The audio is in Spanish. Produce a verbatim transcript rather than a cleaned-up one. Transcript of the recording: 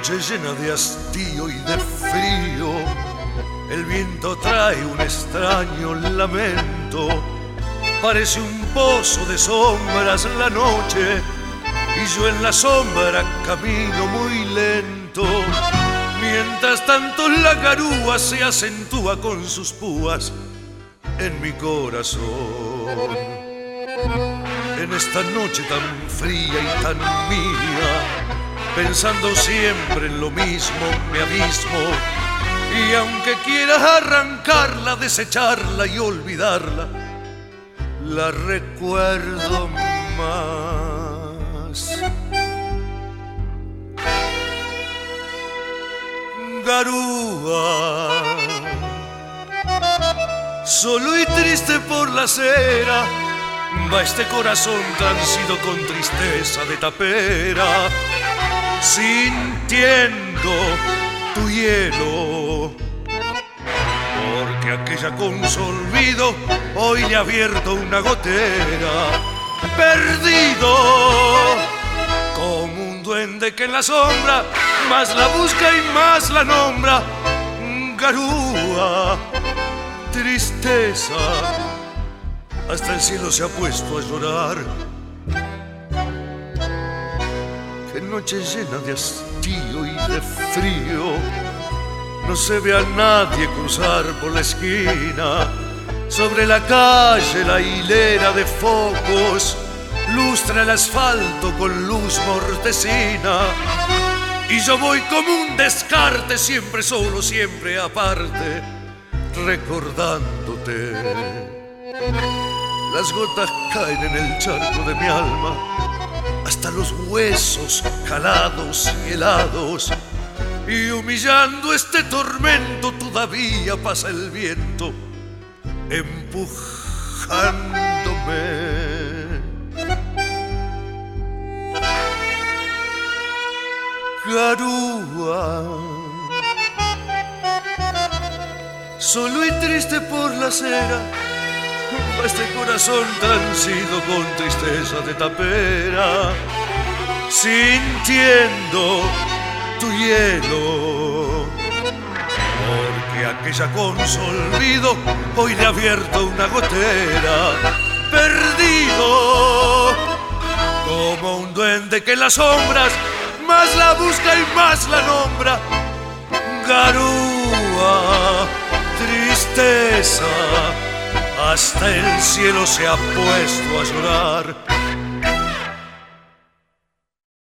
noche llena de hastío y de frío, el viento trae un extraño lamento. Parece un pozo de sombras la noche, y yo en la sombra camino muy lento. Mientras tanto la garúa se acentúa con sus púas en mi corazón. En esta noche tan fría y tan mía, pensando siempre en lo mismo, me abismo. Y aunque quieras arrancarla, desecharla y olvidarla, la recuerdo más. Garúa, solo y triste por la acera, va este corazón transido con tristeza de tapera, sintiendo tu hielo, porque aquella con su olvido hoy le ha abierto una gotera. Perdido como un duende que en la sombra más la busca y más la nombra. Garúa, tristeza, hasta el cielo se ha puesto a llorar. Qué noche llena de hastío y de frío, no se ve a nadie cruzar por la esquina. Sobre la calle la hilera de focos lustra el asfalto con luz mortecina. Y yo voy como un descarte, siempre solo, siempre aparte, recordándote. Las gotas caen en el charco de mi alma, hasta los huesos calados y helados. Y humillando este tormento todavía pasa el viento, empujándome. Garúa, solo y triste por la acera, va este corazón transido con tristeza de tapera, sintiendo tu hielo, porque aquella con su olvido hoy le ha abierto una gotera. Perdido como un duende que en las sombras más la busca y más la nombra. Garúa, tristeza, hasta el cielo se ha puesto a llorar.